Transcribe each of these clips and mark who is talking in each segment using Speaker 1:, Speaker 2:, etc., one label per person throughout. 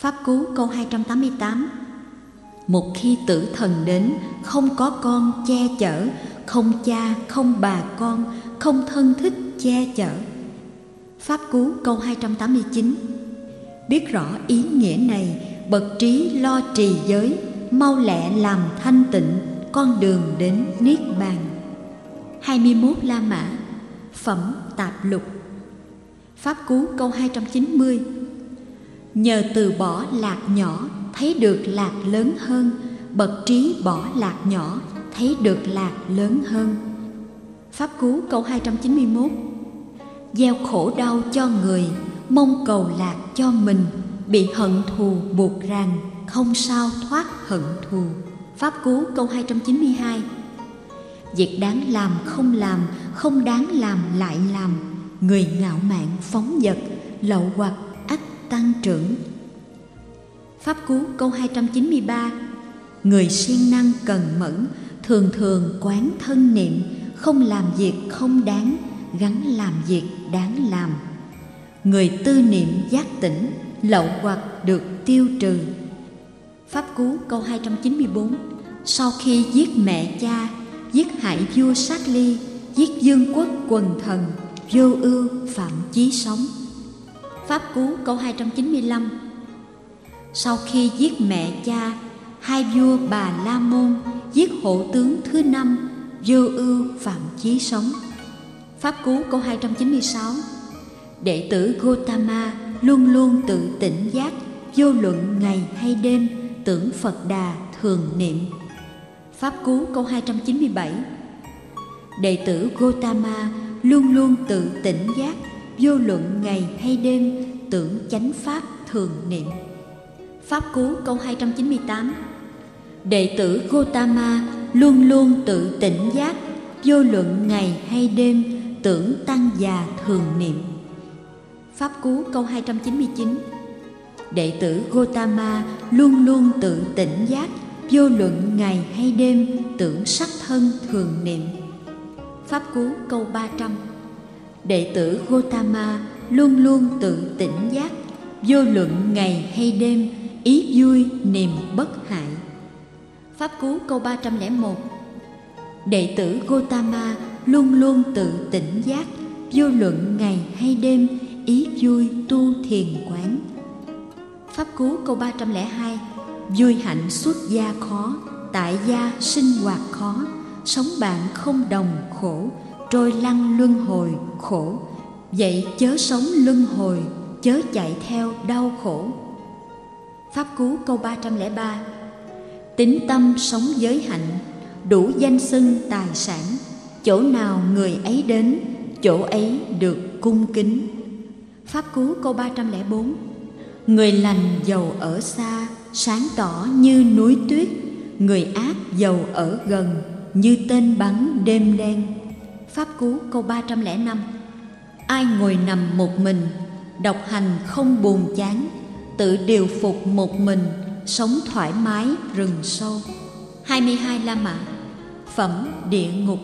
Speaker 1: Pháp Cú câu 288. Một khi tử thần đến, không có con che chở, không cha, không bà con, không thân thích che chở. Pháp Cú câu 289. Biết rõ ý nghĩa này, bậc trí lo trì giới, mau lẹ làm thanh tịnh, con đường đến Niết Bàn. 21 La Mã. Phẩm Tạp Lục. Pháp Cú câu 290. Nhờ từ bỏ lạc nhỏ, thấy được lạc lớn hơn, bậc trí bỏ lạc nhỏ, thấy được lạc lớn hơn. Pháp Cú câu 291. Gieo khổ đau cho người, mong cầu lạc cho mình, bị hận thù buộc ràng, không sao thoát hận thù. Pháp Cú câu 292. Việc đáng làm, không đáng làm lại làm, người ngạo mạn phóng dật, lậu hoặc ắt tăng trưởng. Pháp Cú câu 293. Người siêng năng cần mẫn, thường thường quán thân niệm, không làm việc không đáng, gắn làm việc đáng làm. Người tư niệm giác tỉnh, lậu hoặc được tiêu trừ. Pháp Cú câu 294. Sau khi giết mẹ cha, giết hại vua Sát Ly, giết vương quốc quần thần, vô ưu phạm chí sống. Pháp Cú câu 295. Sau khi giết mẹ cha, hai vua Bà La Môn, giết hộ tướng thứ 5, vô ưu phạm chí sống. Pháp Cú câu 296. Đệ tử Gotama luôn luôn tự tỉnh giác, vô luận ngày hay đêm, tưởng Phật Đà thường niệm. Pháp Cú câu 297. Đệ tử Gotama luôn luôn tự tỉnh giác, vô luận ngày hay đêm, tưởng chánh pháp thường niệm. Pháp Cú câu 298. Đệ tử Gotama luôn luôn tự tỉnh giác, vô luận ngày hay đêm, tưởng tăng già thường niệm. Pháp Cú câu 299. Đệ tử Gotama luôn luôn tự tỉnh giác, vô luận ngày hay đêm, tưởng sắc thân thường niệm. Pháp Cú câu 300. Đệ tử Gotama luôn luôn tự tỉnh giác, vô luận ngày hay đêm, ý vui niềm bất hại. Pháp Cú câu 301. Đệ tử Gotama luôn luôn tự tỉnh giác, vô luận ngày hay đêm, ý vui tu thiền quán. Pháp Cú câu 302. Vui hạnh xuất gia khó, tại gia sinh hoạt khó, sống bạn không đồng khổ, trôi lăn luân hồi khổ, vậy chớ sống luân hồi, chớ chạy theo đau khổ. Pháp Cú câu 303. Tín tâm sống giới hạnh, đủ danh xưng tài sản, chỗ nào người ấy đến, chỗ ấy được cung kính. Pháp Cú câu 304. Người lành giàu ở xa, sáng tỏ như núi tuyết, người ác giàu ở gần, như tên bắn đêm đen. Pháp Cú câu 305. Ai ngồi nằm một mình, độc hành không buồn chán, tự điều phục một mình, sống thoải mái rừng sâu. 22 La Mã. Phẩm Địa Ngục.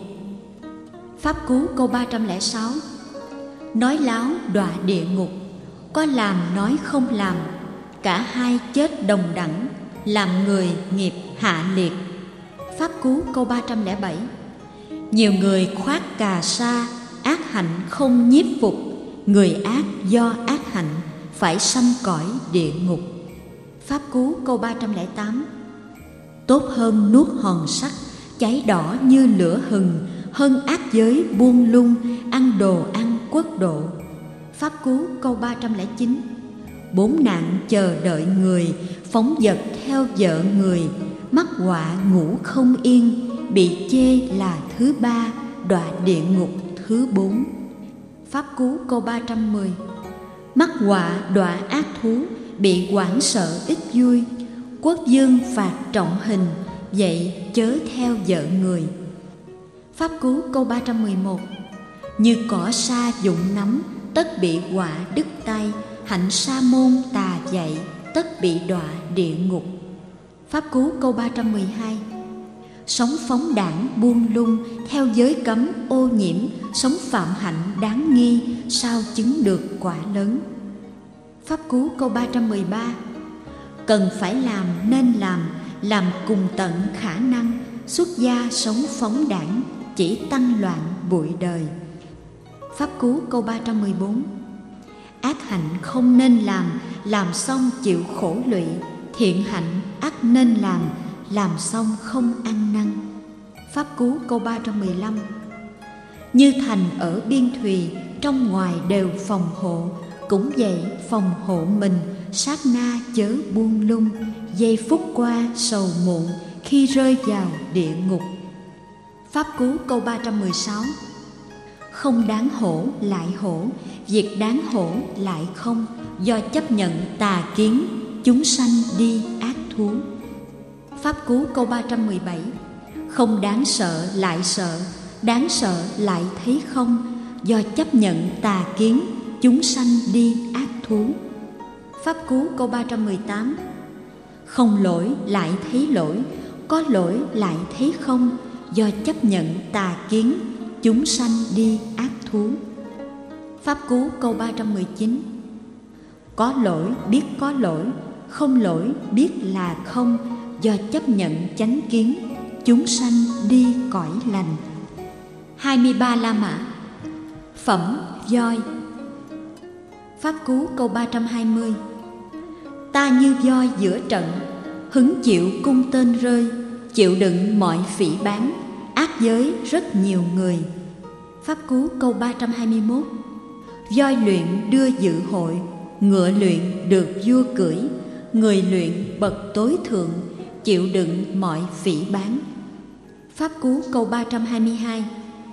Speaker 1: Pháp Cú câu 306. Nói láo đọa địa ngục, có làm nói không làm, cả hai chết đồng đẳng, làm người nghiệp hạ liệt. Pháp Cú câu 307. Nhiều người khoác cà sa, ác hạnh không nhiếp phục, người ác do ác hạnh phải sanh cõi địa ngục. Pháp Cú câu 308. Tốt hơn nuốt hòn sắt, cháy đỏ như lửa hừng, hơn ác giới buông lung, ăn đồ ăn quốc độ. Pháp Cú câu 309. 4 nạn chờ đợi người, phóng dật theo vợ người, mắc họa ngủ không yên, bị chê là thứ 3, đọa địa ngục thứ 4. Pháp Cú câu 310. Mắc họa đọa ác thú, bị hoảng sợ ít vui, quốc vương phạt trọng hình, vậy chớ theo vợ người. Pháp Cú câu 311. Như cỏ sa dụng nắm, tất bị họa đứt tay, hạnh sa môn tà dạy, tất bị đọa địa ngục. Pháp Cú câu 312. Sống phóng đãng buông lung, theo giới cấm ô nhiễm, sống phạm hạnh đáng nghi, sao chứng được quả lớn. Pháp Cú câu 313. cần phải làm nên làm cùng tận khả năng, xuất gia sống phóng đãng, chỉ tăng loạn bụi đời. Pháp Cú câu 314. Ác hạnh không nên làm xong chịu khổ lụy. Thiện hạnh ắt nên làm xong không ăn năn. Pháp Cú câu 315. Như thành ở biên thùy, trong ngoài đều phòng hộ. Cũng vậy phòng hộ mình, sát na chớ buông lung. Giây phút qua sầu muộn, khi rơi vào địa ngục. Pháp Cú câu 316. Không đáng hổ lại hổ, việc đáng hổ lại không. Do chấp nhận tà kiến, chúng sanh đi ác thú. Pháp Cú câu 317. Không đáng sợ lại sợ, đáng sợ lại thấy không. Do chấp nhận tà kiến, chúng sanh đi ác thú. Pháp Cú câu 318. Không lỗi lại thấy lỗi, có lỗi lại thấy không. Do chấp nhận tà kiến, chúng sanh đi ác thú. Pháp Cú câu 319. Có lỗi biết có lỗi, không lỗi biết là không. Do chấp nhận chánh kiến, chúng sanh đi cõi lành. 23 La Mã. Phẩm voi. Pháp Cú câu 320. Ta như voi giữa trận, hứng chịu cung tên rơi, chịu đựng mọi phỉ báng, ác giới rất nhiều người. Pháp Cú câu 321. Voi luyện đưa dự hội, ngựa luyện được vua cưỡi, người luyện bậc tối thượng, chịu đựng mọi phỉ báng. Pháp Cú câu 322.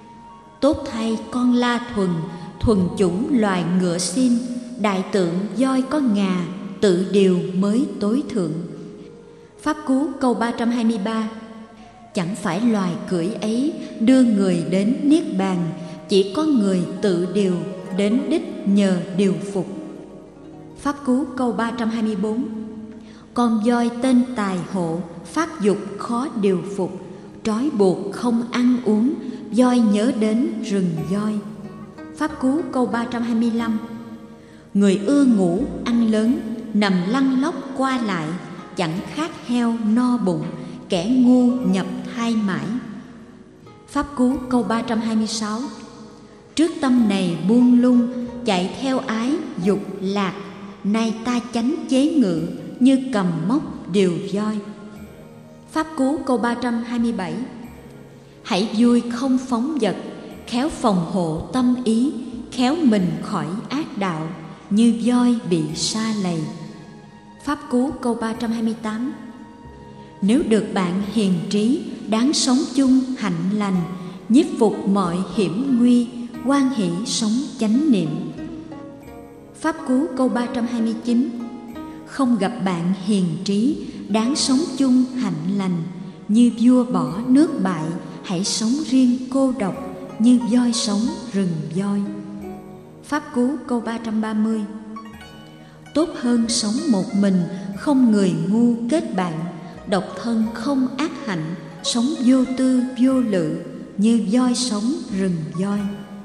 Speaker 1: Tốt thay con la thuần, thuần chủng loài ngựa xin, đại tượng voi có ngà, tự điều mới tối thượng. Pháp Cú câu 323. Chẳng phải loài cưỡi ấy đưa người đến niết bàn, chỉ có người tự điều đến đích nhờ điều phục. Pháp Cú câu 324. Con voi tên tài hộ, phát dục khó điều phục, trói buộc không ăn uống, voi nhớ đến rừng voi. Pháp Cú câu 325. Người ưa ngủ ăn lớn, nằm lăn lóc qua lại, chẳng khác heo no bụng, kẻ ngu nhập thai mãi. Pháp Cú câu 326. Trước tâm này buông lung, chạy theo ái dục lạc, nay ta chánh chế ngự, như cầm móc điều voi. Pháp Cú câu 327. Hãy vui không phóng dật, khéo phòng hộ tâm ý, khéo mình khỏi ác đạo, như voi bị sa lầy. Pháp Cú câu 328. Nếu được bạn hiền trí, đáng sống chung hạnh lành, nhiếp phục mọi hiểm nguy, hoan hỷ sống chánh niệm. Pháp Cú câu 329. Không gặp bạn hiền trí, đáng sống chung hạnh lành, như vua bỏ nước bại, hãy sống riêng cô độc, như voi sống rừng voi. Pháp Cú câu 330. Tốt hơn sống một mình, không người ngu kết bạn, độc thân không ác hạnh, sống vô tư vô lự, như voi sống rừng voi.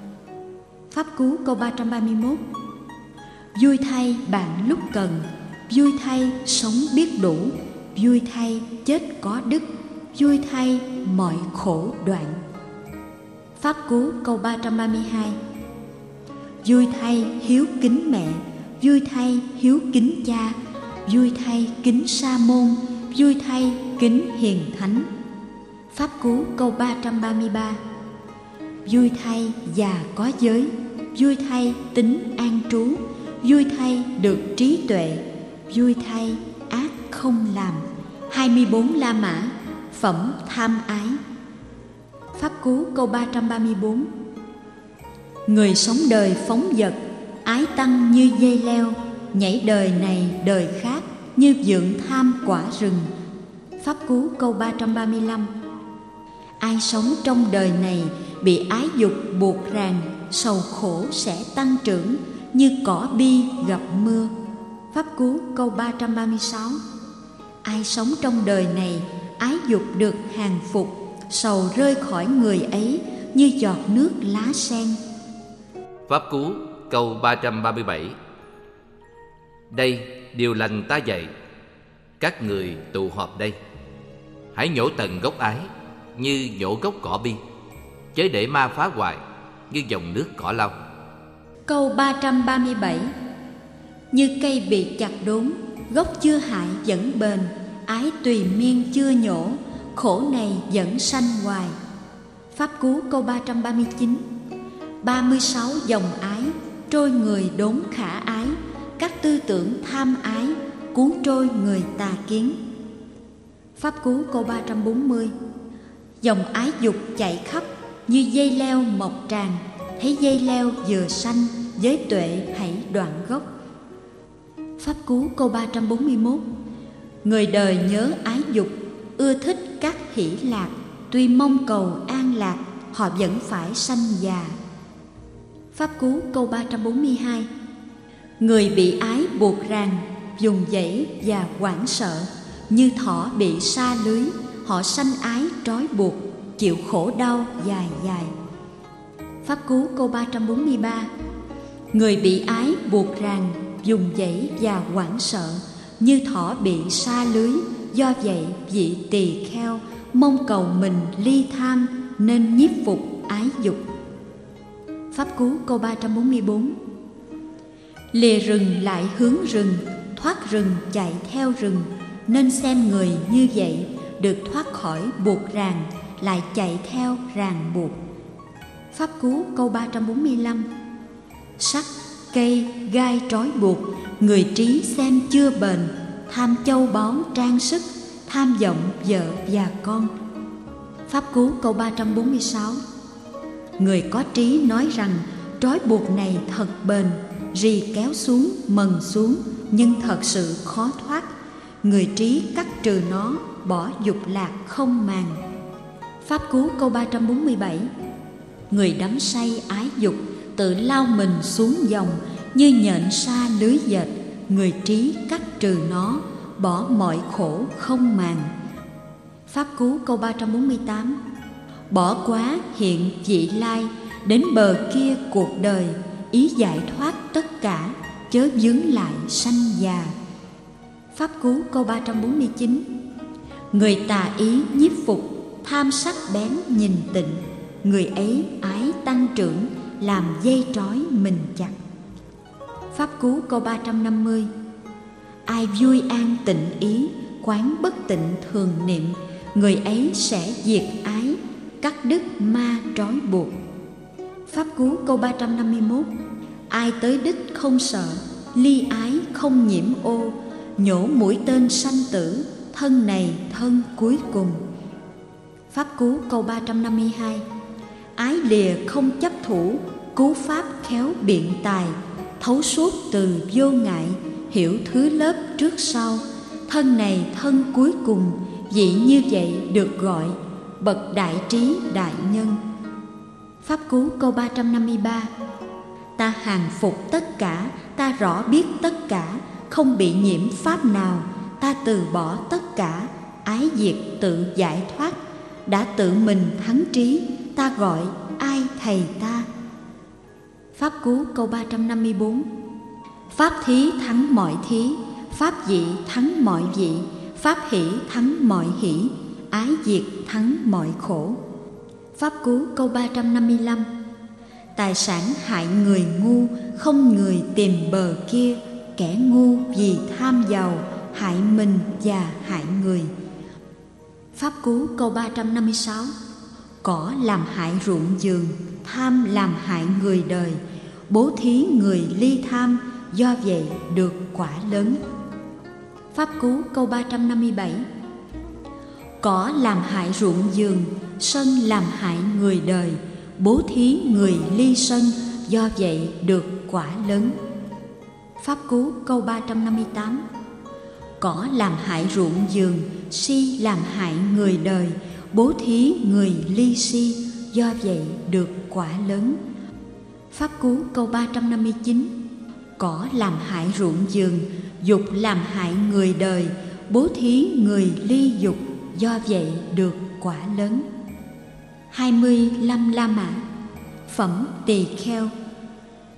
Speaker 1: Pháp Cú câu 331. Vui thay bạn lúc cần, vui thay sống biết đủ, vui thay chết có đức, vui thay mọi khổ đoạn. Pháp Cú câu 332. Vui thay hiếu kính mẹ, vui thay hiếu kính cha, vui thay kính sa môn, vui thay kính hiền thánh. Pháp Cú câu 333. Vui thay già có giới, vui thay tính an trú, vui thay được trí tuệ, vui thay ác không làm. 24 La Mã. Phẩm tham ái. Pháp Cú câu 334. Người sống đời phóng dật, ái tăng như dây leo, nhảy đời này đời khác, như vượn tham quả rừng. Pháp Cú câu 335. Ai sống trong đời này bị ái dục buộc ràng, sầu khổ sẽ tăng trưởng, như cỏ bi gặp mưa. Pháp Cú câu 336. Ai sống trong đời này ái dục được hàng phục, sầu rơi khỏi người ấy, như giọt nước lá sen.
Speaker 2: Pháp Cú câu 337. Đây điều lành ta dạy, các người tụ họp đây, hãy nhổ tận gốc ái như nhổ gốc cỏ bi, chớ để ma phá hoại như dòng nước cỏ lau.
Speaker 1: Câu 337. Như cây bị chặt đốn, gốc chưa hại vẫn bền, ái tùy miên chưa nhổ, khổ này vẫn sanh hoài. Pháp Cú câu 339. 36 dòng ái, trôi người đốn khả ái, các tư tưởng tham ái, cuốn trôi người tà kiến. Pháp Cú câu 340. Dòng ái dục chạy khắp, như dây leo mọc tràn, thấy dây leo vừa sanh, với tuệ hãy đoạn gốc. Pháp Cú câu 341. Người đời nhớ ái dục, ưa thích các hỷ lạc, tuy mong cầu an lạc, họ vẫn phải sanh già. Pháp Cú câu 342. Người bị ái buộc ràng, dùng dãy và hoảng sợ, như thỏ bị sa lưới, họ sanh ái trói buộc, chịu khổ đau dài dài. Pháp Cú câu 343. Người bị ái buộc ràng, dùng dãy và hoảng sợ, như thỏ bị sa lưới, do vậy vị tỳ kheo mong cầu mình ly tham, nên nhiếp phục ái dục. Pháp Cú câu 344. Lìa rừng lại hướng rừng, thoát rừng chạy theo rừng, nên xem người như vậy được thoát khỏi buộc ràng, lại chạy theo ràng buộc. Pháp Cú câu 345. Sắc, cây, gai trói buộc, người trí xem chưa bền, tham châu báu trang sức, tham vọng vợ và con. Pháp Cú câu 346. Người có trí nói rằng trói buộc này thật bền, rì kéo xuống, mần xuống, nhưng thật sự khó thoát. Người trí cắt trừ nó, bỏ dục lạc không màng. Pháp Cú câu 347. Người đắm say ái dục, tự lao mình xuống dòng, như nhện sa lưới dệt. Người trí cắt trừ nó, bỏ mọi khổ không màng. Pháp Cú câu 348. Bỏ quá hiện vị lai, đến bờ kia cuộc đời, ý giải thoát tất cả, chớ vướng lại sanh già. Pháp Cú câu 349. Người tà ý nhiếp phục, tham sắc bén nhìn tịnh, người ấy ái tăng trưởng, làm dây trói mình chặt. Pháp Cú câu 350. Ai vui an tịnh ý, quán bất tịnh thường niệm, người ấy sẽ diệt ái, cắt đứt ma trói buộc. Pháp Cú câu 351. Ai tới đích không sợ, ly ái không nhiễm ô, nhổ mũi tên sanh tử, thân này thân cuối cùng. Pháp Cú câu 352. Ái lìa không chấp thủ, cứu pháp khéo biện tài, thấu suốt từ vô ngại, hiểu thứ lớp trước sau, thân này thân cuối cùng, vị như vậy được gọi bậc đại trí đại nhân. Pháp Cú câu 353. Ta hàng phục tất cả, ta rõ biết tất cả, không bị nhiễm pháp nào, ta từ bỏ tất cả, ái diệt tự giải thoát, đã tự mình thắng trí, ta gọi ai thầy ta. Pháp Cú câu 354. Pháp thí thắng mọi thí, pháp dị thắng mọi dị, pháp hỷ thắng mọi hỷ, ái diệt thắng mọi khổ. Pháp Cú câu 355. Tài sản hại người ngu, không người tìm bờ kia, kẻ ngu vì tham giàu, hại mình và hại người. Pháp Cú câu 356. Cỏ làm hại ruộng vườn, tham làm hại người đời, bố thí người ly tham, do vậy được quả lớn. Pháp Cú câu 357. Cỏ làm hại ruộng vườn, sân làm hại người đời, bố thí người ly sân, do vậy được quả lớn. Pháp Cú câu 358. Cỏ làm hại ruộng vườn, si làm hại người đời, bố thí người ly si, do vậy được quả lớn. Pháp Cú câu 359. Cỏ làm hại ruộng vườn, dục làm hại người đời, bố thí người ly dục, do vậy được quả lớn. 25 La Mã. Phẩm tỳ kheo.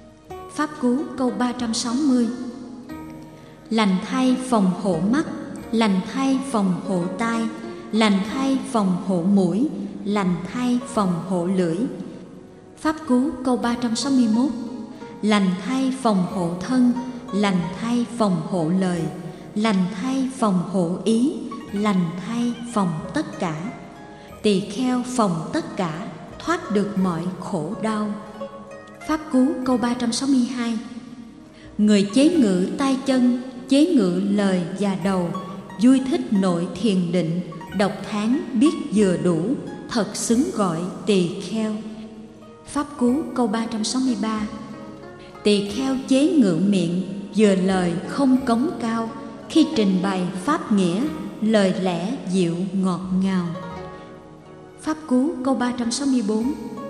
Speaker 1: Pháp Cú câu 360. Lành thay phòng hộ mắt, lành thay phòng hộ tai, lành thay phòng hộ mũi, lành thay phòng hộ lưỡi. Pháp Cú câu 361. Lành thay phòng hộ thân, lành thay phòng hộ lời, lành thay phòng hộ ý, lành thay phòng tất cả. Tỳ kheo phòng tất cả, thoát được mọi khổ đau. Pháp Cú câu 362. Người chế ngự tay chân, chế ngự lời và đầu, vui thích nội thiền định, độc tháng biết vừa đủ, thật xứng gọi tỳ kheo. Pháp Cú câu 363. Tỳ kheo chế ngự miệng, vừa lời không cống cao, khi trình bày pháp nghĩa, lời lẽ dịu ngọt ngào. Pháp Cú câu 364.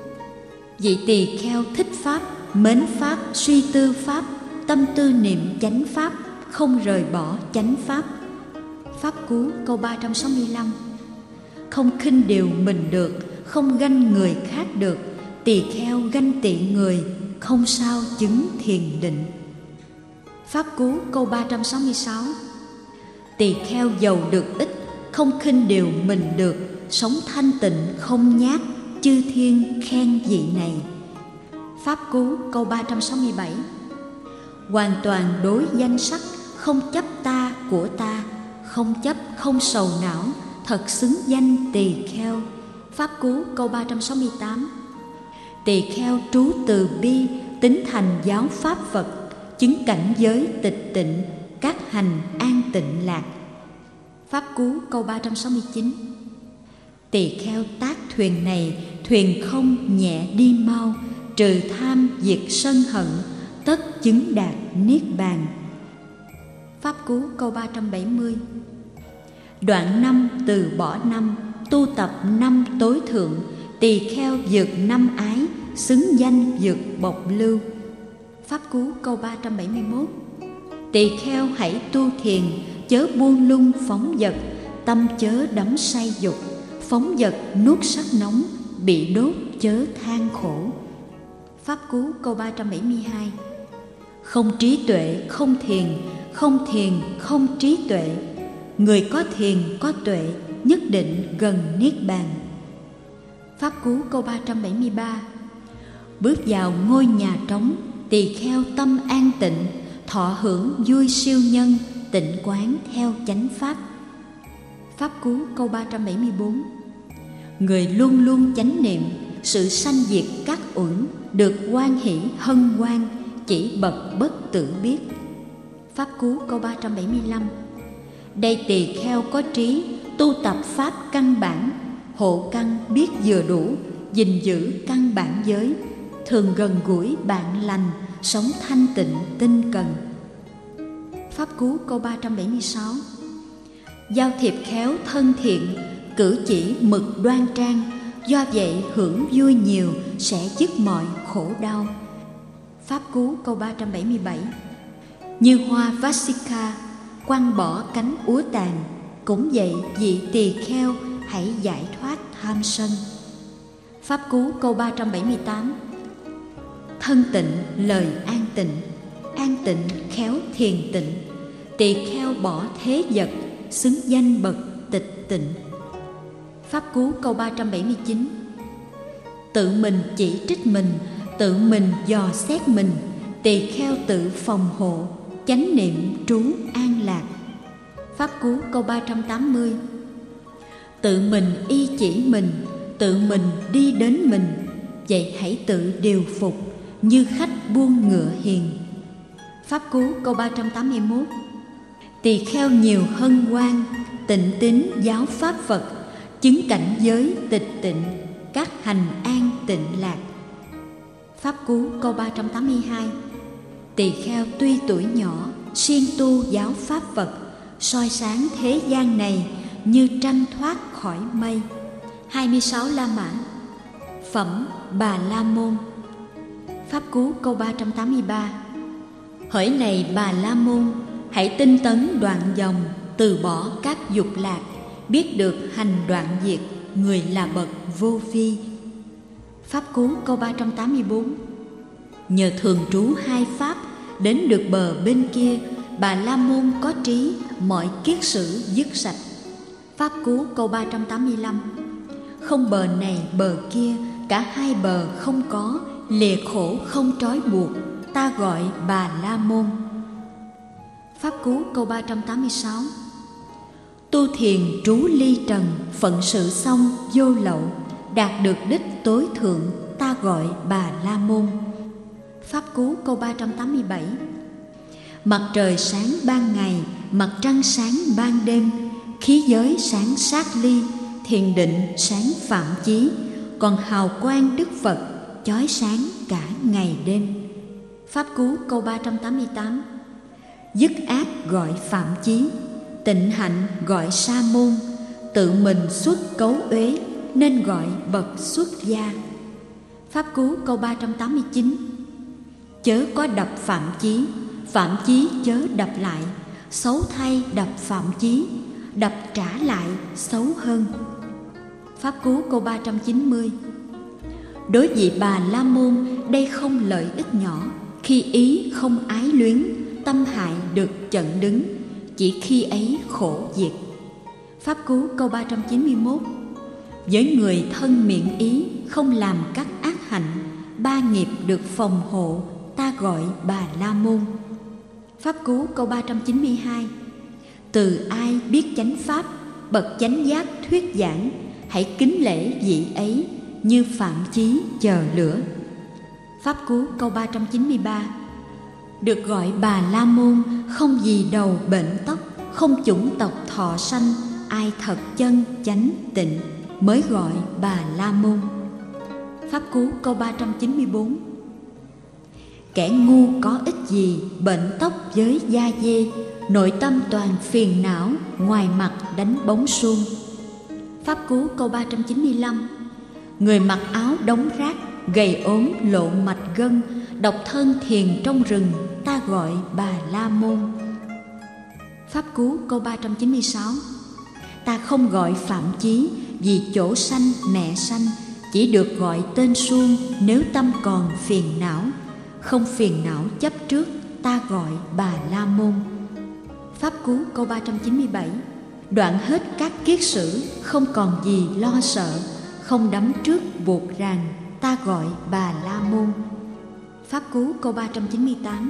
Speaker 1: Vị tỳ kheo thích pháp, mến pháp, suy tư pháp, tâm tư niệm chánh pháp, không rời bỏ chánh pháp. Pháp Cú câu 365. Không khinh điều mình được, không ganh người khác được, tỳ kheo ganh tị người, không sao chứng thiền định. Pháp Cú câu 366. Tỳ kheo giàu được ít, không khinh điều mình được, sống thanh tịnh không nhát, chư thiên khen vị này. Pháp Cú câu 367. Hoàn toàn đối danh sắc, không chấp ta của ta, không chấp không sầu não, thật xứng danh tỳ kheo. Pháp Cú câu 368. Tỳ kheo trú từ bi, tín thành giáo pháp Phật, chứng cảnh giới tịch tịnh, các hành an tịnh lạc. Pháp Cú câu 369. Tỳ kheo tác thuyền này, thuyền không nhẹ đi mau, trừ tham diệt sân hận, tất chứng đạt niết bàn. Pháp Cú câu 370. Đoạn 5 từ bỏ năm, tu tập năm tối thượng, tỳ kheo vượt năm ái, xứng danh vượt bộc lưu. Pháp Cú câu 371. Tỳ kheo hãy tu thiền, chớ buông lung phóng dật, tâm chớ đắm say dục, phóng dật nuốt sắc nóng, bị đốt chớ than khổ. Pháp Cú câu 372. Không trí tuệ không thiền, không thiền không trí tuệ, người có thiền có tuệ, nhất định gần niết bàn. Pháp Cú câu 373. Bước vào ngôi nhà trống, tỳ kheo tâm an tịnh, thọ hưởng vui siêu nhân, tịnh quán theo chánh pháp. Pháp Cú câu 374. Người luôn luôn chánh niệm, sự sanh diệt các uẩn, được hoan hỷ hân hoan, chỉ bậc bất tử biết. Pháp Cú câu 375. Đây tỳ kheo có trí, tu tập pháp căn bản, hộ căn biết vừa đủ, gìn giữ căn bản giới, thường gần gũi bạn lành, sống thanh tịnh tinh cần. Pháp Cú câu 376. Giao thiệp khéo thân thiện, cử chỉ mực đoan trang, do vậy hưởng vui nhiều, sẽ dứt mọi khổ đau. Pháp Cú câu 377. Như hoa Vasika, quăng bỏ cánh úa tàn, cũng vậy vị tỳ kheo hãy giải thoát tham sân. Pháp Cú câu 378. Thân tịnh lời an tịnh khéo thiền tịnh, tỳ kheo bỏ thế vật, xứng danh bậc tịch tịnh. Pháp Cú câu 379. Tự mình chỉ trích mình, tự mình dò xét mình, tỳ kheo tự phòng hộ, chánh niệm trú an lạc. Pháp Cú câu 380. Tự mình y chỉ mình, tự mình đi đến mình, vậy hãy tự điều phục, như khách buông ngựa hiền. Pháp Cú câu 381. Tỳ kheo nhiều hân hoan, tịnh tín giáo pháp Phật, chứng cảnh giới tịch tịnh, các hành an tịnh lạc. Pháp Cú câu 382. Tỳ kheo tuy tuổi nhỏ, siêng tu giáo pháp Phật, soi sáng thế gian này như trăng thoát khỏi mây. 26 La Mã. Phẩm Bà La Môn. Pháp Cú câu 383. Hỡi này Bà La Môn, hãy tinh tấn đoạn dòng, từ bỏ các dục lạc, biết được hành đoạn diệt, người là bậc vô vi. Pháp Cú câu 384. Nhờ thường trú hai pháp, đến được bờ bên kia, Bà La Môn có trí, mọi kiết sử dứt sạch. Pháp Cú câu 385. Không bờ này bờ kia, cả hai bờ không có, lìa khổ không trói buộc, ta gọi Bà La Môn. Pháp Cú câu 386. Tu thiền trú ly trần, phận sự xong vô lậu, đạt được đích tối thượng, ta gọi Bà La Môn. Pháp Cú câu 387. Mặt trời sáng ban ngày, mặt trăng sáng ban đêm, khí giới sáng sát ly, thiền định sáng phạm chí, còn hào quang Đức Phật chói sáng cả ngày đêm. Pháp Cú câu 388. Dứt ác gọi phạm chí, tịnh hạnh gọi sa môn, tự mình xuất cấu uế nên gọi bậc xuất gia. Pháp Cú câu 389. Chớ có đập phạm chí chớ đập lại, xấu thay đập phạm chí, đập trả lại xấu hơn. Pháp Cú câu 390. Đối vị Bà La Môn, đây không lợi ích nhỏ, khi ý không ái luyến, tâm hại được chận đứng, chỉ khi ấy khổ diệt. Pháp Cú câu 391. Với người thân miệng ý, không làm các ác hạnh, ba nghiệp được phòng hộ, ta gọi Bà La Môn. Pháp Cú câu 392. Từ ai biết chánh pháp, bậc chánh giác thuyết giảng, hãy kính lễ vị ấy như phạm chí chờ lửa. Pháp Cú câu 393. Được gọi Bà La Môn, không gì đầu bệnh tóc, không chủng tộc thọ sanh, ai thật chân chánh tịnh mới gọi Bà La Môn. Pháp Cú câu 394. Kẻ ngu có ích gì bệnh tóc với da dê, nội tâm toàn phiền não, ngoài mặt đánh bóng suông. Pháp Cú câu 395. Người mặc áo đóng rác, gầy ốm lộ mạch gân, độc thân thiền trong rừng, ta gọi Bà La Môn. Pháp Cú câu 396. Ta không gọi phạm chí, vì chỗ sanh mẹ sanh, chỉ được gọi tên suông nếu tâm còn phiền não. Không phiền não chấp trước, ta gọi Bà La Môn. Pháp Cú câu 397. Đoạn hết các kiết sử, không còn gì lo sợ, không đắm trước buộc ràng, ta gọi Bà La Môn. Pháp Cú câu 398.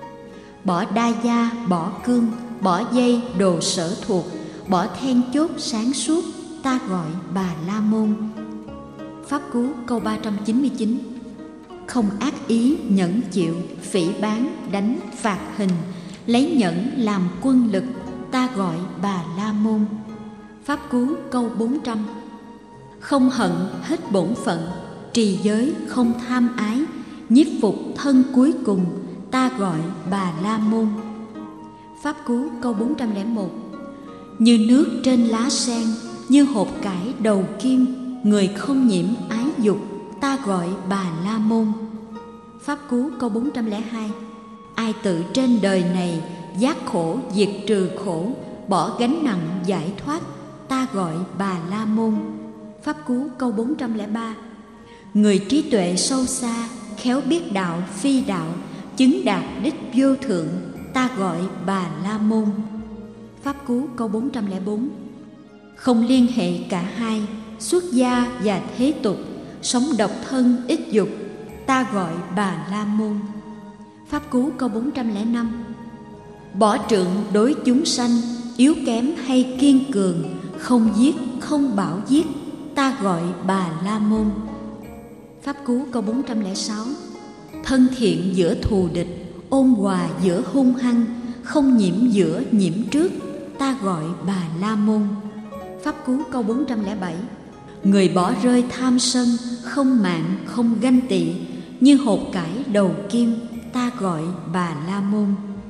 Speaker 1: Bỏ đa gia, bỏ cương, bỏ dây đồ sở thuộc, bỏ then chốt sáng suốt, ta gọi Bà La Môn. Pháp Cú câu 399. Không ác ý nhẫn chịu, phỉ báng, đánh, phạt hình, lấy nhẫn làm quân lực, ta gọi Bà La Môn. Pháp Cú câu 400. Không hận hết bổn phận, trì giới không tham ái, nhiếp phục thân cuối cùng, ta gọi Bà La Môn. Pháp Cú câu 401. Như nước trên lá sen, như hột cải đầu kim, người không nhiễm ái dục, ta gọi Bà La Môn. Pháp Cú câu 402. Ai tự trên đời này giác khổ diệt trừ khổ, bỏ gánh nặng giải thoát, ta gọi Bà La Môn. Pháp Cú câu 403. Người trí tuệ sâu xa, khéo biết đạo phi đạo, chứng đạt đích vô thượng, ta gọi Bà La Môn. Pháp Cú câu 404. Không liên hệ cả hai, xuất gia và thế tục, sống độc thân ít dục, ta gọi Bà La Môn. Pháp Cú câu 405. Bỏ trượng đối chúng sanh, yếu kém hay kiên cường, không giết không bảo giết, ta gọi Bà La Môn. Pháp Cú câu 406. Thân thiện giữa thù địch, ôn hòa giữa hung hăng, không nhiễm giữa nhiễm trước, ta gọi Bà La Môn. Pháp Cú câu 407. Người bỏ rơi tham sân, không mạn không ganh tị, như hột cải đầu kim, ta gọi Bà La Môn.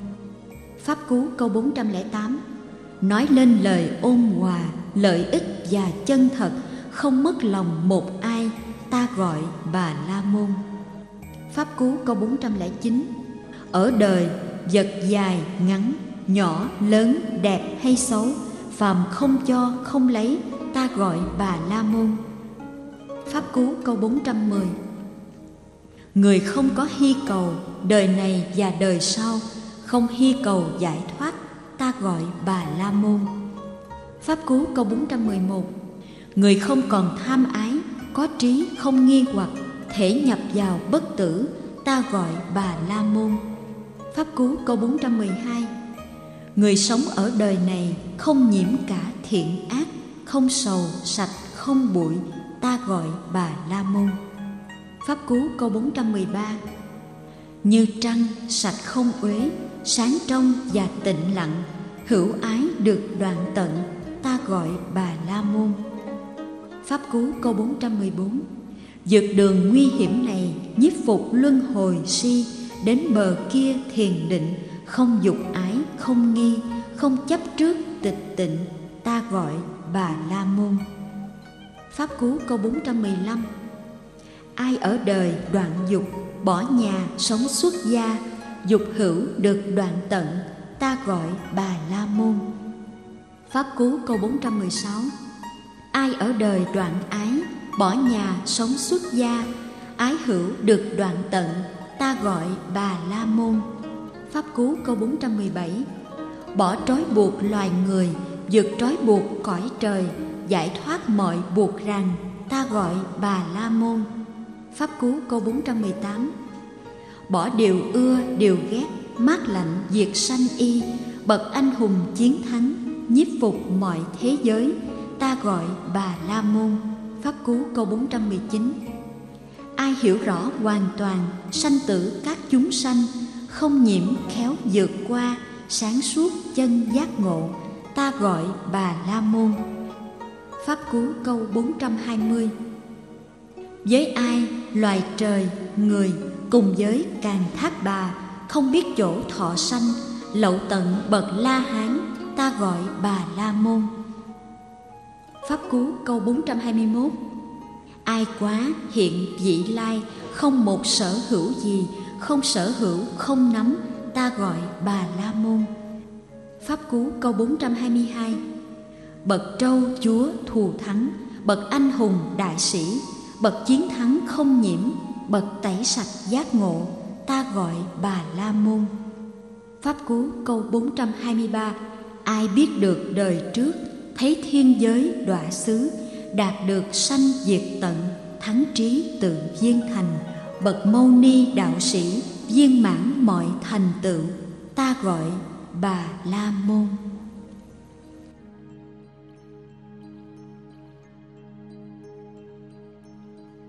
Speaker 1: Pháp Cú câu 408. Nói lên lời ôn hòa, lợi ích và chân thật, không mất lòng một ai, ta gọi Bà La Môn. Pháp Cú câu 409. Ở đời, vật dài ngắn, nhỏ lớn, đẹp hay xấu, phàm không cho không lấy, ta gọi Bà La Môn. Pháp Cú câu 410. Người không có hy cầu đời này và đời sau, không hy cầu giải thoát, ta gọi Bà La Môn. Pháp Cú câu 411. Người không còn tham ái, có trí không nghi hoặc, thể nhập vào bất tử, ta gọi Bà La Môn. Pháp Cú câu 412. Người sống ở đời này không nhiễm cả thiện ác, không sầu sạch không bụi, ta gọi Bà La Môn. Pháp Cú câu 413. Như trăng sạch không uế, sáng trong và tịnh lặng, hữu ái được đoạn tận, ta gọi Bà La Môn. Pháp Cú câu 414. Vượt đường nguy hiểm này, nhiếp phục luân hồi si, đến bờ kia thiền định, không dục ái, không nghi, không chấp trước tịch tịnh, ta gọi Bà La Môn. Pháp Cú câu 415. Ai ở đời đoạn dục, bỏ nhà sống xuất gia, dục hữu được đoạn tận, ta gọi Bà La Môn. Pháp Cú câu 416. Ai ở đời đoạn ái, bỏ nhà sống xuất gia, ái hữu được đoạn tận, ta gọi Bà La Môn. Pháp Cú câu 417. Bỏ trói buộc loài người, vượt trói buộc cõi trời, giải thoát mọi buộc ràng, ta gọi Bà La Môn. Pháp Cú câu 418. Bỏ điều ưa điều ghét, mát lạnh diệt sanh y, bậc anh hùng chiến thắng, nhiếp phục mọi thế giới, ta gọi Bà La Môn. Pháp Cú câu 419. Ai hiểu rõ hoàn toàn sanh tử các chúng sanh, không nhiễm khéo vượt qua, sáng suốt chân giác ngộ, ta gọi Bà La Môn. Pháp Cú câu 420. Với ai loài trời người cùng với Càn Thác Bà, không biết chỗ thọ sanh, lậu tận bậc La Hán, ta gọi Bà La Môn. Pháp Cú câu 421. Ai quá hiện vị lai, không một sở hữu gì, không sở hữu không nắm, ta gọi Bà La Môn. Pháp Cú câu 422. Bậc trâu chúa thù thắng, bậc anh hùng đại sĩ, bậc chiến thắng không nhiễm, bậc tẩy sạch giác ngộ, ta gọi Bà La Môn. Pháp Cú câu 423. Ai biết được đời trước, thấy thiên giới đọa xứ, đạt được sanh diệt tận, thắng trí tự viên thành, bậc mâu ni đạo sĩ, viên mãn mọi thành tựu, ta gọi Bà La Môn.